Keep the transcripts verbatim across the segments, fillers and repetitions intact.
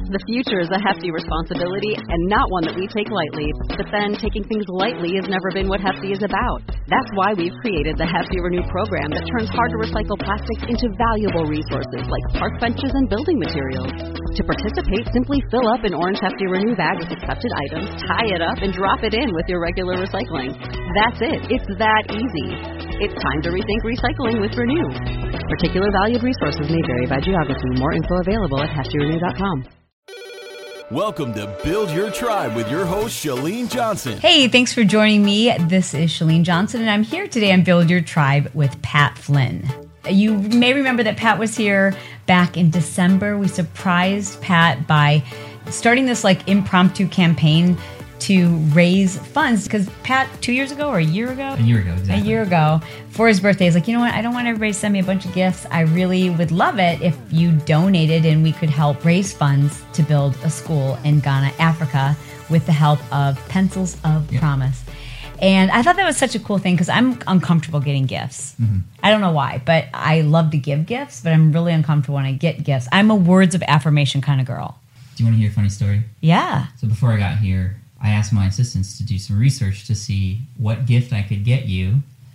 The future is a hefty responsibility and not one that we take lightly. But then, taking things lightly has never been what Hefty is about. That's why we've created the Hefty Renew program that turns hard-to-recycle plastics into valuable resources like park benches and building materials. To participate, simply fill up an orange Hefty Renew bag with accepted items, tie it up, and drop it in with your regular recycling. That's it. It's that easy. It's time to rethink recycling with Renew. Particular valued resources may vary by geography. More info available at hefty renew dot com. Welcome to Build Your Tribe with your host, Chalene Johnson. Hey, thanks for joining me. This is Chalene Johnson, and I'm here today on Build Your Tribe with Pat Flynn. You may remember that Pat was here back in December. We surprised Pat by starting this like impromptu campaign to raise funds, because Pat, two years ago or a year ago? A year ago, exactly. A year ago, for his birthday, he's like, you know what, I don't want everybody to send me a bunch of gifts. I really would love it if you donated and we could help raise funds to build a school in Ghana, Africa, with the help of Pencils of yep. Promise. And I thought that was such a cool thing, because I'm uncomfortable getting gifts. Mm-hmm. I don't know why, but I love to give gifts, but I'm really uncomfortable when I get gifts. I'm a words of affirmation kind of girl. Do you want to hear a funny story? Yeah. So before I got here, I asked my assistants to do some research to see what gift I could get you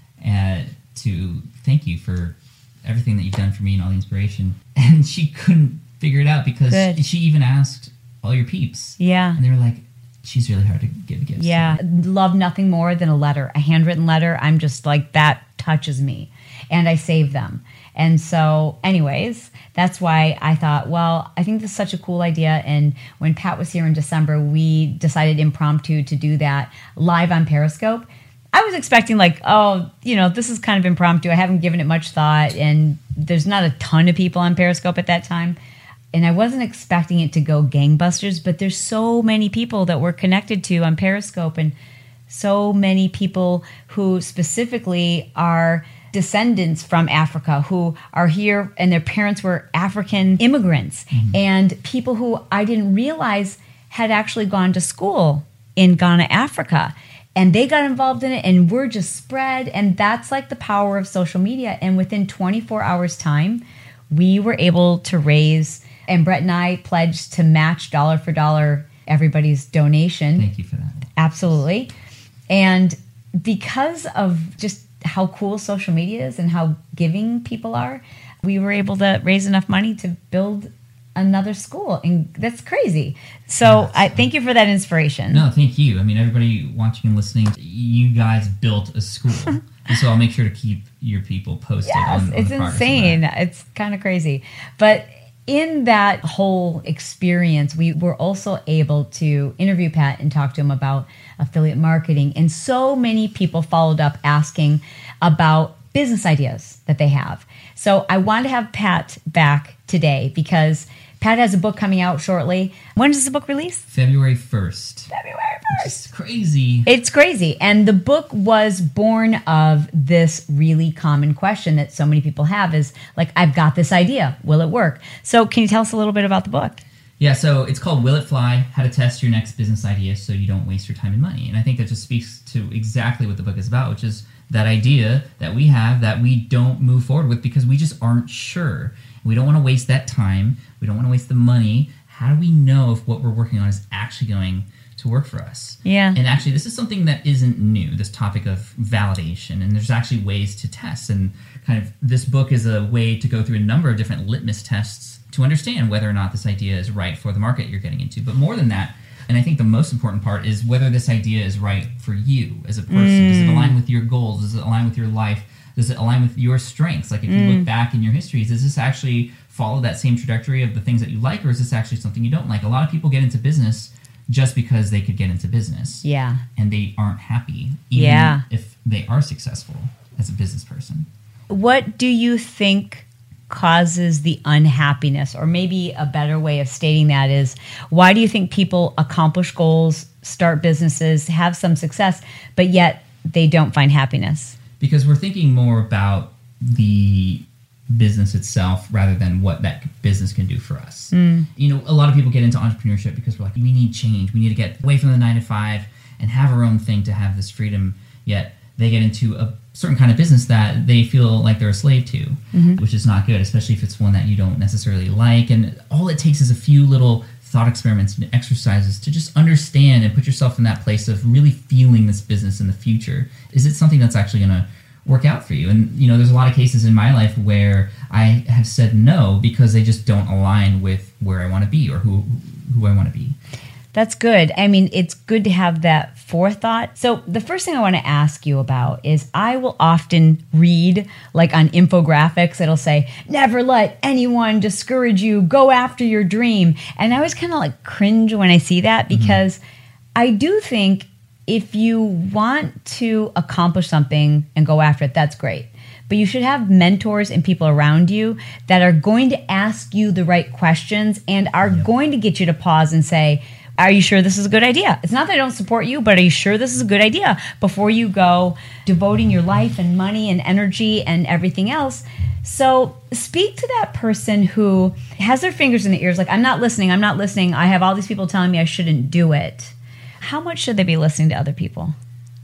and to thank you for everything that you've done for me and all the inspiration. And she couldn't figure it out, because Good. she even asked all your peeps. Yeah. And they were like, she's really hard to give gifts. Yeah. To. Love nothing more than a letter, a handwritten letter. I'm just like, that touches me. And I save them. And so anyways, that's why I thought, well, I think this is such a cool idea. And when Pat was here in December, we decided impromptu to do that live on Periscope. I was expecting like, oh, you know, this is kind of impromptu. I haven't given it much thought. And there's not a ton of people on Periscope at that time. And I wasn't expecting it to go gangbusters, but there's so many people that we're connected to on Periscope, and so many people who specifically are descendants from Africa, who are here and their parents were African immigrants, mm-hmm. and people who I didn't realize had actually gone to school in Ghana, Africa. And they got involved in it, and we're just spread. And that's like the power of social media. And within twenty-four hours time, we were able to raise, and Brett and I pledged to match dollar for dollar everybody's donation. Thank you for that. Absolutely. And because of just how cool social media is and how giving people are, we were able to raise enough money to build another school. And that's crazy. So yes. I thank you for that inspiration. No, thank you. I mean, everybody watching and listening, you guys built a school. And so I'll make sure to keep your people posted. Yes, on, on it's the progress insane. of that. It's kind of crazy. But in that whole experience, we were also able to interview Pat and talk to him about affiliate marketing. And so many people followed up asking about business ideas that they have. So I wanted to have Pat back today, because Pat has a book coming out shortly. When does the book release? February first. February first. It's crazy. It's crazy. And the book was born of this really common question that so many people have is like, I've got this idea. Will it work? So can you tell us a little bit about the book? Yeah, so it's called Will It Fly? How to Test Your Next Business Idea So You Don't Waste Your Time and Money. And I think that just speaks to exactly what the book is about, which is that idea that we have that we don't move forward with because we just aren't sure. We don't want to waste that time. We don't want to waste the money. How do we know if what we're working on is actually going to work for us? Yeah. And actually, this is something that isn't new, this topic of validation. And there's actually ways to test. And kind of this book is a way to go through a number of different litmus tests to understand whether or not this idea is right for the market you're getting into. But more than that, and I think the most important part is whether this idea is right for you as a person. Mm. Does it align with your goals? Does it align with your life? Does it align with your strengths? Like if you mm. look back in your histories, does this actually follow that same trajectory of the things that you like, or is this actually something you don't like? A lot of people get into business just because they could get into business. Yeah. And they aren't happy, even yeah. if they are successful as a business person. What do you think causes the unhappiness? Or maybe a better way of stating that is, why do you think people accomplish goals, start businesses, have some success, but yet they don't find happiness? Because we're thinking more about the business itself rather than what that business can do for us. Mm. You know, a lot of people get into entrepreneurship because we're like, we need change. We need to get away from the nine to five and have our own thing to have this freedom. Yet they get into a certain kind of business that they feel like they're a slave to, mm-hmm. which is not good, especially if it's one that you don't necessarily like. And all it takes is a few little thought experiments and exercises to just understand and put yourself in that place of really feeling this business in the future. Is it something that's actually going to work out for you? And, you know, there's a lot of cases in my life where I have said no because they just don't align with where I want to be or who who I want to be. That's good. I mean, it's good to have that forethought. So the first thing I want to ask you about is I will often read, like on infographics, it'll say, never let anyone discourage you, go after your dream. And I always kind of like cringe when I see that because mm-hmm. I do think if you want to accomplish something and go after it, that's great. But you should have mentors and people around you that are going to ask you the right questions and are yep. going to get you to pause and say, are you sure this is a good idea? It's not that I don't support you, but are you sure this is a good idea? Before you go devoting your life and money and energy and everything else. So speak to that person who has their fingers in the ears, like, I'm not listening, I'm not listening. I have all these people telling me I shouldn't do it. How much should they be listening to other people?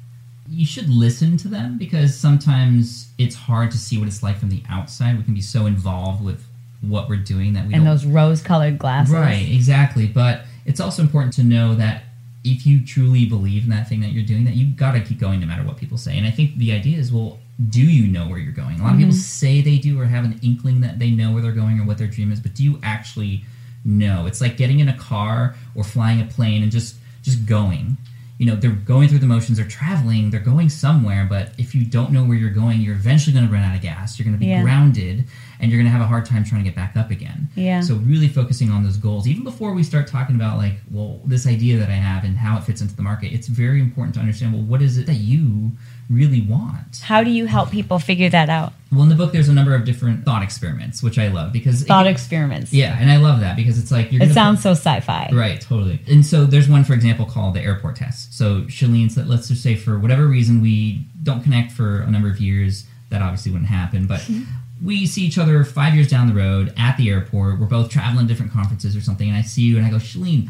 You should listen to them because sometimes it's hard to see what it's like from the outside. We can be so involved with what we're doing that we and don't... those rose-colored glasses. Right, exactly. But it's also important to know that if you truly believe in that thing that you're doing, that you've got to keep going no matter what people say. And I think the idea is, well, do you know where you're going? A lot mm-hmm. of people say they do or have an inkling that they know where they're going or what their dream is, but do you actually know? It's like getting in a car or flying a plane and just, just going. You know, they're going through the motions, they're traveling, they're going somewhere, but if you don't know where you're going, you're eventually going to run out of gas. You're going to be yeah. grounded, and you're going to have a hard time trying to get back up again. Yeah. So really focusing on those goals, even before we start talking about, like, well, this idea that I have and how it fits into the market, it's very important to understand, well, what is it that you really want? How do you help people figure that out? Well, in the book, there's a number of different thought experiments, which I love because thought it, experiments. Yeah, and I love that because it's like you're. It gonna sounds put, so sci-fi, right? Totally. And so there's one, for example, called the airport test. So Shalene, let's just say for whatever reason we don't connect for a number of years. That obviously wouldn't happen, but we see each other five years down the road at the airport. We're both traveling to different conferences or something, and I see you, and I go, Shalene,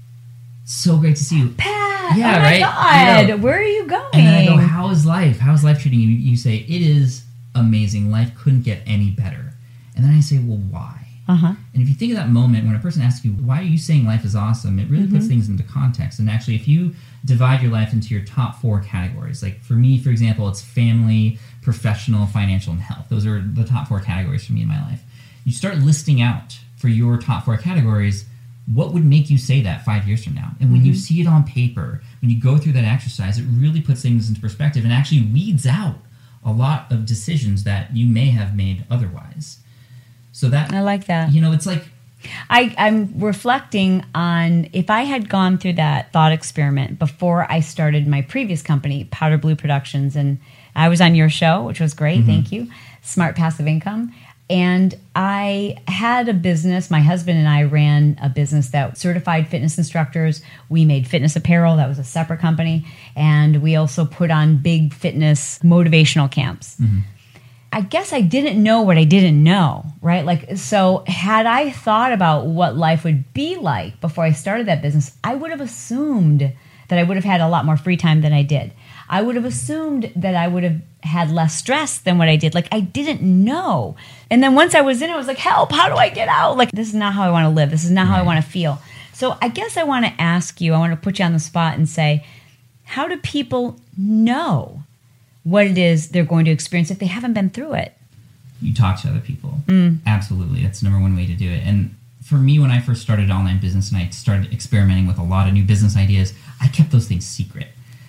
so great to see you. Pat, yeah, oh my right? God, you know, where are you going? And then I go, how is life? How is life treating you? You say, it is amazing. Life couldn't get any better. And then I say, well, why? Uh-huh. And if you think of that moment when a person asks you, why are you saying life is awesome? It really mm-hmm. puts things into context. And actually, if you divide your life into your top four categories, like for me, for example, it's family, professional, financial, and health. Those are the top four categories for me in my life. You start listing out for your top four categories, what would make you say that five years from now? And when mm-hmm. you see it on paper, when you go through that exercise, it really puts things into perspective and actually weeds out a lot of decisions that you may have made otherwise. So that... I like that. You know, it's like... I, I'm reflecting on if I had gone through that thought experiment before I started my previous company, Powder Blue Productions, and I was on your show, which was great, mm-hmm. thank you, Smart Passive Income. And I had a business. My husband and I ran a business that certified fitness instructors. We made fitness apparel. That was a separate company. And we also put on big fitness motivational camps. Mm-hmm. I guess I didn't know what I didn't know, right? Like, so had I thought about what life would be like before I started that business, I would have assumed that I would have had a lot more free time than I did. I would have assumed that I would have had less stress than what I did. Like, I didn't know. And then once I was in it, I was like, help, how do I get out? Like, this is not how I want to live. This is not how I want to feel. So I guess I want to ask you, I want to put you on the spot and say, how do people know what it is they're going to experience if they haven't been through it? You talk to other people. Mm. Absolutely. That's the number one way to do it. And for me, when I first started online business and I started experimenting with a lot of new business ideas, I kept those things secret.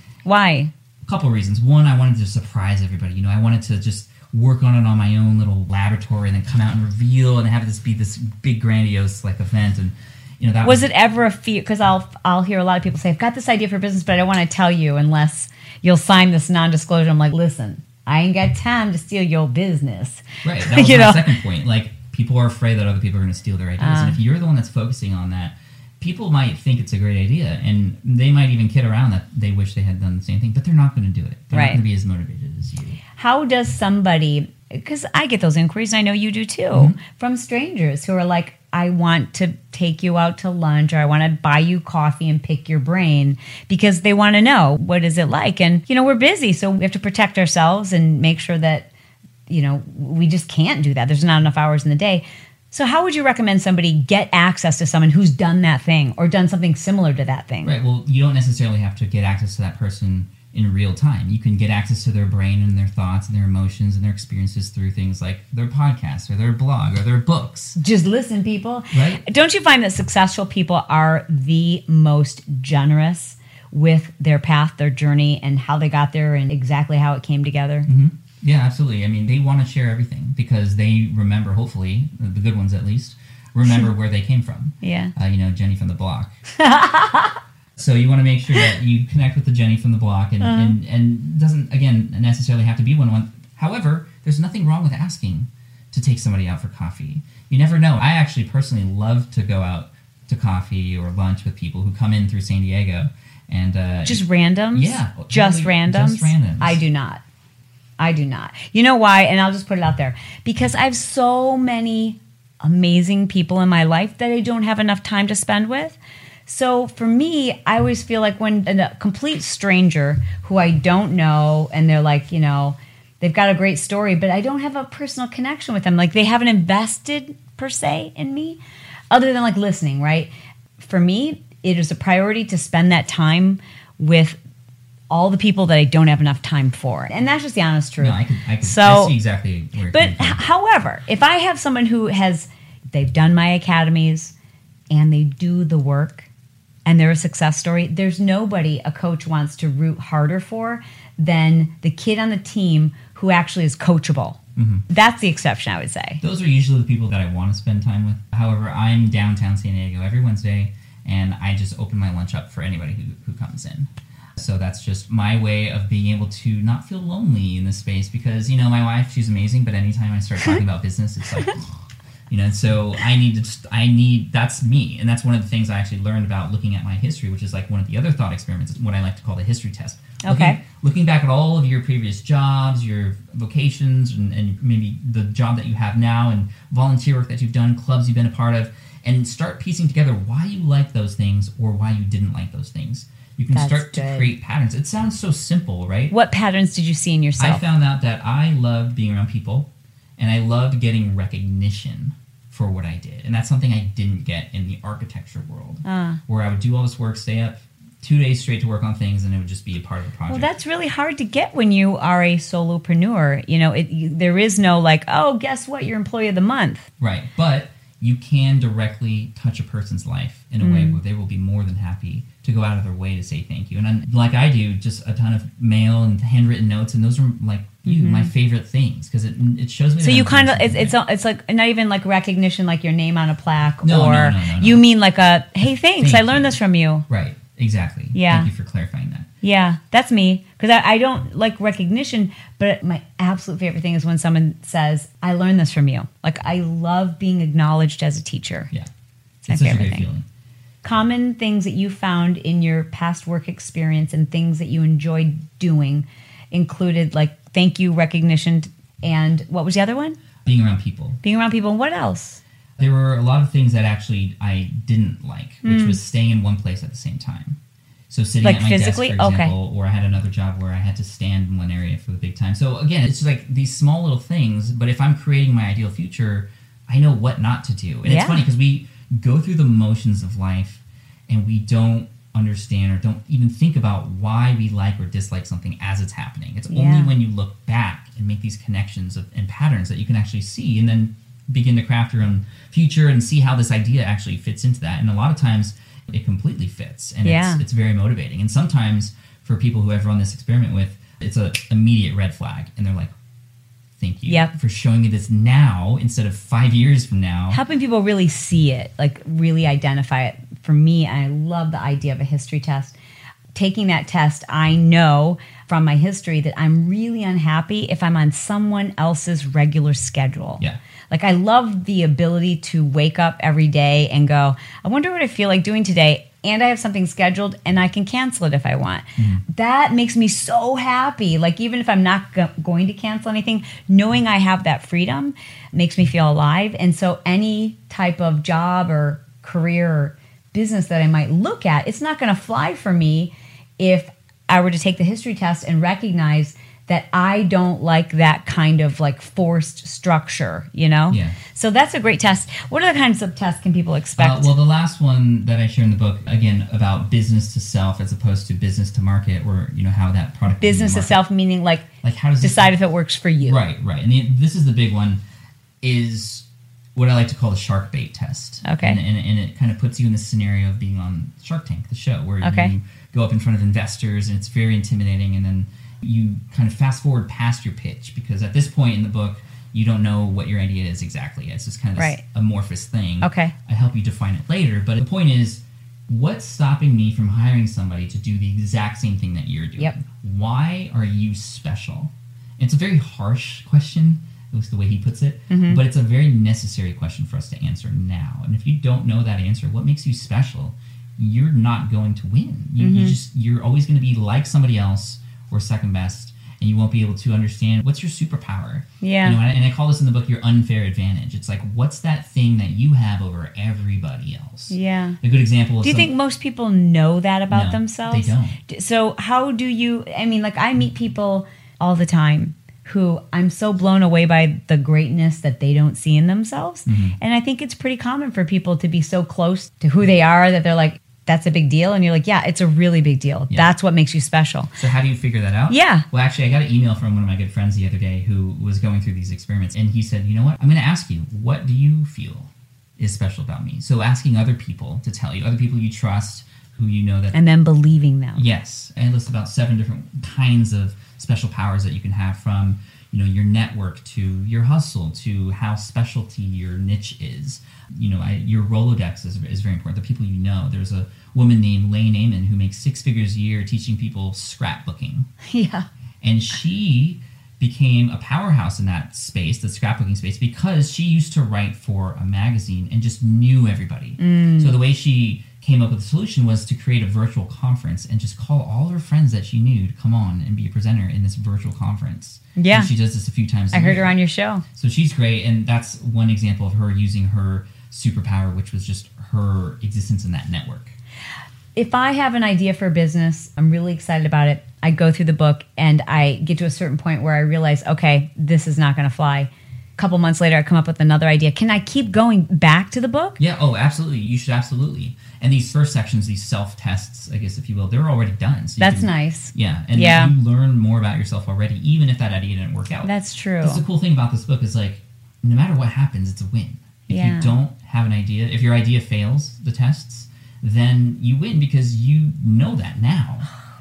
Why? A couple of reasons. One, I wanted to surprise everybody. You know, I wanted to just work on it on my own little laboratory and then come out and reveal and have this be this big grandiose like event. And you know, that was, was it ever a fear? Because I'll I'll hear a lot of people say, I've got this idea for business, but I don't want to tell you unless you'll sign this non-disclosure. I'm like, listen, I ain't got time to steal your business. Right. That was you my know? second point. Like, people are afraid that other people are going to steal their ideas. Uh, and if you're the one that's focusing on that, people might think it's a great idea. And they might even kid around that they wish they had done the same thing. But they're not going to do it. They're right. not going to be as motivated as you. How does somebody... Because I get those inquiries, and I know you do too, mm-hmm. from strangers who are like, I want to take you out to lunch, or I want to buy you coffee and pick your brain, because they want to know, what is it like? And, you know, we're busy, so we have to protect ourselves and make sure that, you know, we just can't do that. There's not enough hours in the day. So how would you recommend somebody get access to someone who's done that thing or done something similar to that thing? Right. Well, you don't necessarily have to get access to that person in real time. You can get access to their brain and their thoughts and their emotions and their experiences through things like their podcast or their blog or their books. Just listen, people. Right. Don't you find that successful people are the most generous with their path, their journey, and how they got there and exactly how it came together? Mm-hmm. Yeah, absolutely. I mean, they want to share everything because they remember, hopefully, the good ones at least, remember where they came from. Yeah. Uh, you know, Jenny from the block. So you want to make sure that you connect with the Jenny from the block, and, uh-huh. and, and doesn't, again, necessarily have to be one-on-one. However, there's nothing wrong with asking to take somebody out for coffee. You never know. I actually personally love to go out to coffee or lunch with people who come in through San Diego. and uh, Just randoms? Yeah. Just totally, randoms? Just randoms. I do not. I do not. You know why? And I'll just put it out there. Because I have so many amazing people in my life that I don't have enough time to spend with. So for me, I always feel like when a complete stranger who I don't know, and they're like, you know, they've got a great story, but I don't have a personal connection with them. Like they haven't invested per se in me other than like listening, right? For me, it is a priority to spend that time with all the people that I don't have enough time for. And that's just the honest truth. No, I can, I can so, I see exactly where you're But coming from. h- however, if I have someone who has, they've done my academies and they do the work and they're a success story, there's nobody a coach wants to root harder for than the kid on the team who actually is coachable. Mm-hmm. That's the exception, I would say. Those are usually the people that I want to spend time with. However, I'm downtown San Diego every Wednesday, and I just open my lunch up for anybody who, who comes in. So that's just my way of being able to not feel lonely in this space because, you know, my wife, she's amazing, but anytime I start talking about business, it's like, you know, and so I need to, just, I need, that's me. And that's one of the things I actually learned about looking at my history, which is like one of the other thought experiments, what I like to call the history test. Okay. Looking, looking back at all of your previous jobs, your vocations, and, and maybe the job that you have now and volunteer work that you've done, clubs you've been a part of, and start piecing together why you like those things or why you didn't like those things. You can That's start good. to create patterns. It sounds so simple, right? What patterns did you see in yourself? I found out that I loved being around people, and I loved getting recognition for what I did. And that's something I didn't get in the architecture world, uh. where I would do all this work, stay up two days straight to work on things, and it would just be a part of the project. Well, that's really hard to get when you are a solopreneur. You know, it, you, there is no like, oh, guess what? You're employee of the month. Right. But you can directly touch a person's life in a mm. way where they will be more than happy to go out of their way to say thank you. And I'm, like I do, just a ton of mail and handwritten notes, and those are like you, mm-hmm. my favorite things because it it shows me. So that you I'm kind of it's right. it's it's like not even like recognition, like your name on a plaque, no, or no, no, no, no. you mean like a hey, thanks, Thank I learned you. this from you. Right. Exactly. Yeah. Thank you for clarifying that. Yeah, that's me. Because I, I don't like recognition, but my absolute favorite thing is when someone says, I learned this from you. Like, I love being acknowledged as a teacher. Yeah. It's my such favorite a great thing. feeling. Common things that you found in your past work experience and things that you enjoyed doing included, like, thank you, recognition, and what was the other one? Being around people. Being around people. And what else? There were a lot of things that actually I didn't like, which mm. was staying in one place at the same time. So sitting like at my physically? desk, for example, okay. or I had another job where I had to stand in one area for the big time. So again, it's just like these small little things, but if I'm creating my ideal future, I know what not to do. And yeah. it's funny because we go through the motions of life and we don't understand or don't even think about why we like or dislike something as it's happening. It's yeah. only when you look back and make these connections of, and patterns that you can actually see and then begin to craft your own future and see how this idea actually fits into that. And a lot of times it completely fits and yeah. it's, it's very motivating. And sometimes for people who I've run this experiment with, it's an immediate red flag. And they're like, thank you yep. for showing me this now instead of five years from now. Helping people really see it, like really identify it. For me, I love the idea of a history test. Taking that test, I know from my history that I'm really unhappy if I'm on someone else's regular schedule. Yeah. Like, I love the ability to wake up every day and go, I wonder what I feel like doing today. And I have something scheduled and I can cancel it if I want. Mm-hmm. That makes me so happy. Like, even if I'm not go- going to cancel anything, knowing I have that freedom makes me feel alive. And so any type of job or career or business that I might look at, it's not going to fly for me if I were to take the history test and recognize that I don't like that kind of like forced structure, you know? Yeah. So that's a great test. What other kinds of tests can people expect? Uh, well, the last one that I share in the book, again, about business to self as opposed to business to market, or, you know, how that product... Business to self, meaning like, like how does decide this, if it works for you. Right, right. And the, this is the big one, is what I like to call the shark bait test. Okay. And, and, and it kind of puts you in the scenario of being on Shark Tank, the show, where okay. you go up in front of investors and it's very intimidating, and then you kind of fast forward past your pitch, because at this point in the book, you don't know what your idea is exactly. It's just kind of this right. amorphous thing. Okay. I help you define it later, but the point is, what's stopping me from hiring somebody to do the exact same thing that you're doing? Yep. Why are you special? And it's a very harsh question, at least the way he puts it, mm-hmm. but it's a very necessary question for us to answer now. And if you don't know that answer, what makes you special, you're not going to win. You, mm-hmm. you just, you're always going to be like somebody else or second best, and you won't be able to understand what's your superpower. Yeah. You know, and I call this in the book your unfair advantage. It's like, what's that thing that you have over everybody else? Yeah. A good example is... Do you think most people know that about no, themselves? They don't. So how do you... I mean, like, I meet people all the time who I'm so blown away by the greatness that they don't see in themselves. Mm-hmm. And I think it's pretty common for people to be so close to who they are that they're like, that's a big deal. And you're like, yeah, it's a really big deal. Yeah. That's what makes you special. So how do you figure that out? Yeah. Well, actually, I got an email from one of my good friends the other day who was going through these experiments. And he said, you know what? I'm going to ask you, what do you feel is special about me? So asking other people to tell you, other people you trust, who you know that... And then believing them. Yes. And list about seven different kinds of special powers that you can have, from, you know, your network to your hustle to how specialty your niche is. You know, I, your Rolodex is, is very important. The people you know. There's a woman named Lane Amon who makes six figures a year teaching people scrapbooking. Yeah. And she became a powerhouse in that space, the scrapbooking space, because she used to write for a magazine and just knew everybody. Mm. So the way she came up with a solution was to create a virtual conference and just call all her friends that she knew to come on and be a presenter in this virtual conference. Yeah. And she does this a few times a I heard year. her on your show. So she's great, and that's one example of her using her superpower, which was just her existence in that network. If I have an idea for a business, I'm really excited about it. I go through the book and I get to a certain point where I realize, okay, this is not going to fly. A couple months later, I come up with another idea. Can I keep going back to the book? Yeah, oh, absolutely. You should absolutely. And these first sections, these self-tests, I guess, if you will, they're already done. So you That's can, nice. Yeah, and Yeah. you learn more about yourself already, even if that idea didn't work out. That's true. That's the cool thing about this book is, like, no matter what happens, it's a win. If Yeah. you don't have an idea, if your idea fails the tests, then you win because you know that now.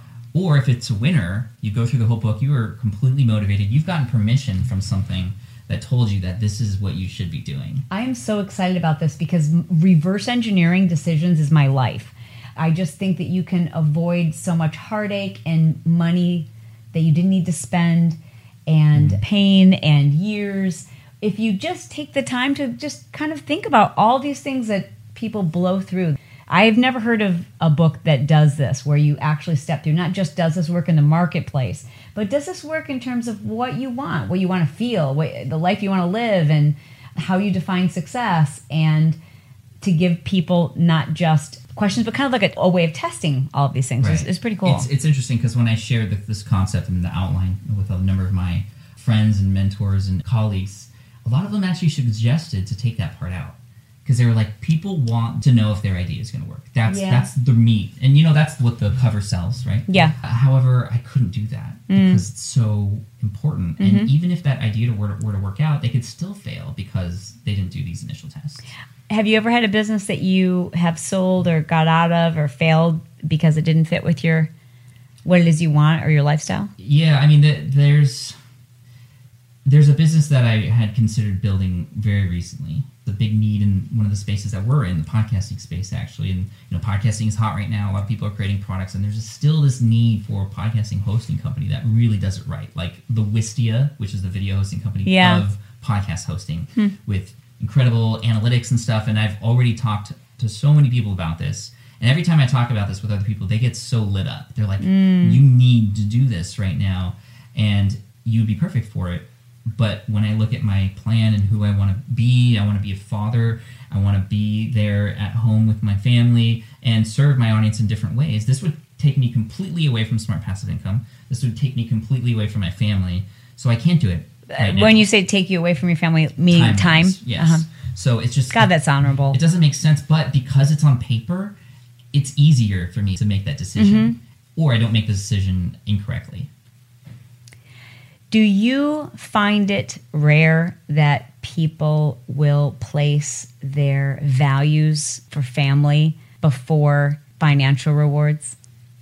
Or if it's a winner, you go through the whole book, you are completely motivated, you've gotten permission from something that told you that this is what you should be doing. I am so excited about this because reverse engineering decisions is my life. I just think that you can avoid so much heartache and money that you didn't need to spend, and mm-hmm. pain and years, if you just take the time to just kind of think about all these things that people blow through. I've never heard of a book that does this, where you actually step through, not just does this work in the marketplace, but does this work in terms of what you want, what you want to feel, what, the life you want to live, and how you define success, and to give people not just questions, but kind of like a, a way of testing all of these things. Right. It's, it's pretty cool. It's, it's interesting because when I shared the, this concept in the outline with a number of my friends and mentors and colleagues, a lot of them actually suggested to take that part out. Because they were like, people want to know if their idea is going to work. That's Yeah. that's the meat. And, you know, that's what the cover sells, right? Yeah. Uh, however, I couldn't do that Mm. because it's so important. Mm-hmm. And even if that idea were to, were to work out, they could still fail because they didn't do these initial tests. Have you ever had a business that you have sold or got out of or failed because it didn't fit with your what it is you want or your lifestyle? Yeah, I mean, the, there's there's a business that I had considered building very recently. The big need in one of the spaces that we're in, the podcasting space, actually. And, you know, podcasting is hot right now. A lot of people are creating products, and there's still this need for a podcasting hosting company that really does it right. Like the Wistia, which is the video hosting company Yeah. of podcast hosting, hmm. with incredible analytics and stuff. And I've already talked to so many people about this. And every time I talk about this with other people, they get so lit up. They're like, mm. you need to do this right now, and you'd be perfect for it. But when I look at my plan and who I want to be, I want to be a father, I want to be there at home with my family, and serve my audience in different ways, this would take me completely away from Smart Passive Income. This would take me completely away from my family. So I can't do it right now. When you say take you away from your family, meaning time? Time. Yes. Uh-huh. So it's just... God, that's honorable. It doesn't make sense, but because it's on paper, it's easier for me to make that decision. Mm-hmm. Or I don't make the decision incorrectly. Do you find it rare that people will place their values for family before financial rewards?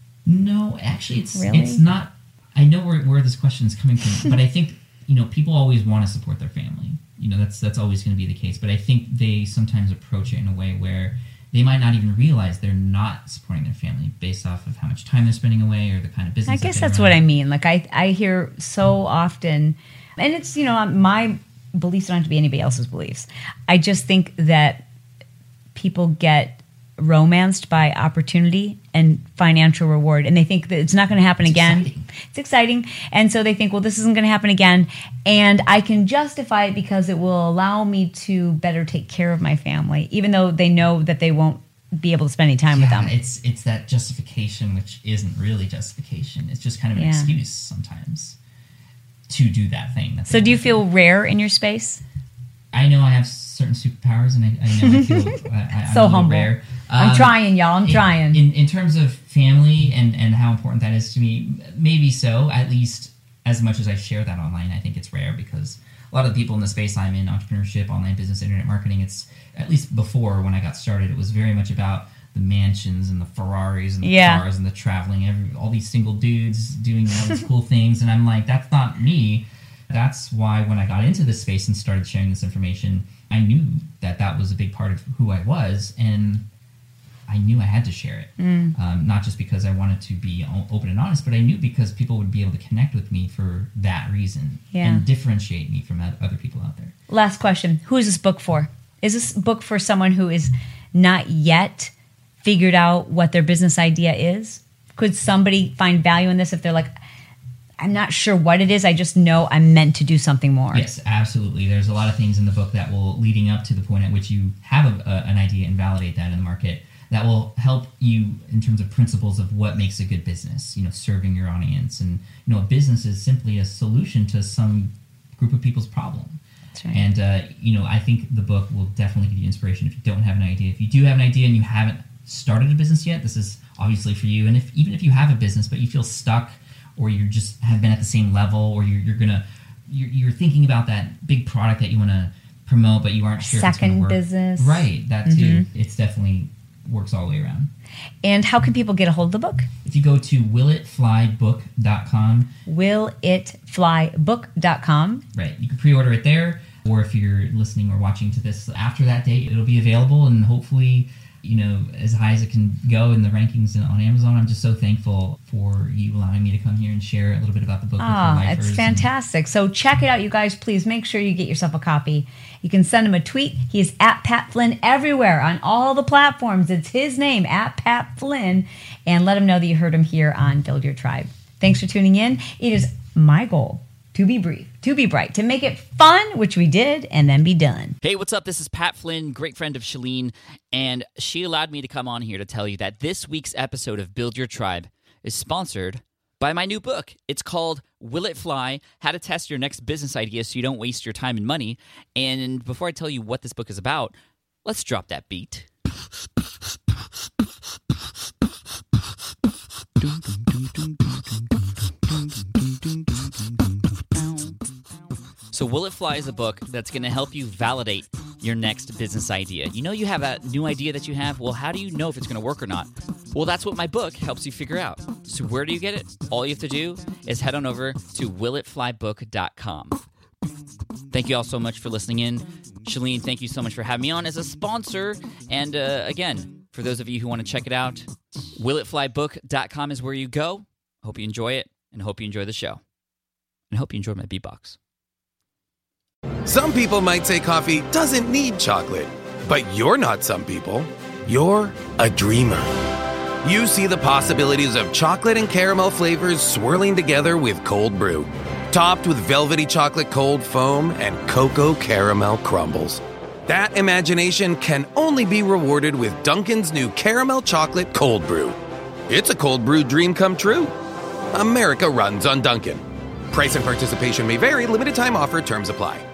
No, actually, it's really? it's not. I know where, where this question is coming from, but I think, you know, people always want to support their family. You know, that's that's always going to be the case. But I think they sometimes approach it in a way where they might not even realize they're not supporting their family based off of how much time they're spending away or the kind of business. I guess that that's run. what I mean. Like I, I hear so often, and it's, you know, my beliefs don't have to be anybody else's beliefs. I just think that people get romanced by opportunity and financial reward, and they think that it's not going to happen it's again. Exciting. It's exciting, and so they think, well, this isn't going to happen again, and I can justify it because it will allow me to better take care of my family, even though they know that they won't be able to spend any time yeah, with them. It's it's that justification, which isn't really justification. It's just kind of an Yeah. excuse sometimes to do that thing. That So, do you feel rare in your space? I know I have certain superpowers, and I, I know I feel I, I, So I'm a little humble. rare. I'm Um, trying, y'all. I'm in, trying. In, in terms of family and, and how important that is to me, maybe so. At least as much as I share that online, I think it's rare because a lot of the people in the space I'm in, entrepreneurship, online business, internet marketing, it's at least before when I got started, it was very much about the mansions and the Ferraris and the Yeah. cars and the traveling, every, all these single dudes doing all these cool things. And I'm like, that's not me. That's why when I got into this space and started sharing this information, I knew that that was a big part of who I was, and I knew I had to share it. Mm. Um, not just because I wanted to be o- open and honest, but I knew because people would be able to connect with me for that reason Yeah. and differentiate me from other people out there. Last question. Who is this book for? Is this book for someone who is not yet figured out what their business idea is? Could somebody find value in this if they're like, I'm not sure what it is, I just know I'm meant to do something more? Yes, absolutely. There's a lot of things in the book that will, leading up to the point at which you have a, a, an idea and validate that in the market, that will help you in terms of principles of what makes a good business, you know, serving your audience. And, you know, a business is simply a solution to some group of people's problem. That's right. And, uh, you know, I think the book will definitely give you inspiration if you don't have an idea. If you do have an idea and you haven't started a business yet, this is obviously for you. And if even if you have a business but you feel stuck, or you just have been at the same level, or you're, you're gonna you're, you're thinking about that big product that you want to promote, but you aren't sure if it's Second gonna work. business. Right, that too. Mm-hmm. It's definitely works all the way around. And how can people get a hold of the book? If you go to will it fly book dot com. will it fly book dot com. Right, you can pre-order it there, or if you're listening or watching to this after that date, it'll be available, and hopefully, you know, as high as it can go in the rankings on Amazon. I'm just so thankful for you allowing me to come here and share a little bit about the book. Oh, with your it's lifers. fantastic. So check it out, you guys. Please make sure you get yourself a copy. You can send him a tweet. He is at Pat Flynn everywhere on all the platforms. It's his name, at Pat Flynn. And let him know that you heard him here on Build Your Tribe. Thanks for tuning in. It is my goal to be brief, to be bright, to make it fun, which we did, and then be done. Hey, what's up? This is Pat Flynn, great friend of Shalene, and she allowed me to come on here to tell you that this week's episode of Build Your Tribe is sponsored by my new book. It's called Will It Fly? How to Test Your Next Business Idea So You Don't Waste Your Time and Money. And before I tell you what this book is about, let's drop that beat. So Will It Fly is a book that's going to help you validate your next business idea. You know you have that new idea that you have? Well, how do you know if it's going to work or not? Well, that's what my book helps you figure out. So where do you get it? All you have to do is head on over to will it fly book dot com. Thank you all so much for listening in. Shalene, thank you so much for having me on as a sponsor. And uh, again, for those of you who want to check it out, will it fly book dot com is where you go. Hope you enjoy it, and hope you enjoy the show. And hope you enjoy my beatbox. Some people might say coffee doesn't need chocolate, but you're not some people. You're a dreamer. You see the possibilities of chocolate and caramel flavors swirling together with cold brew, topped with velvety chocolate cold foam and cocoa caramel crumbles. That imagination can only be rewarded with Dunkin's new Caramel Chocolate Cold Brew. It's a cold brew dream come true. America runs on Dunkin'. Price and participation may vary. Limited time offer. Terms apply.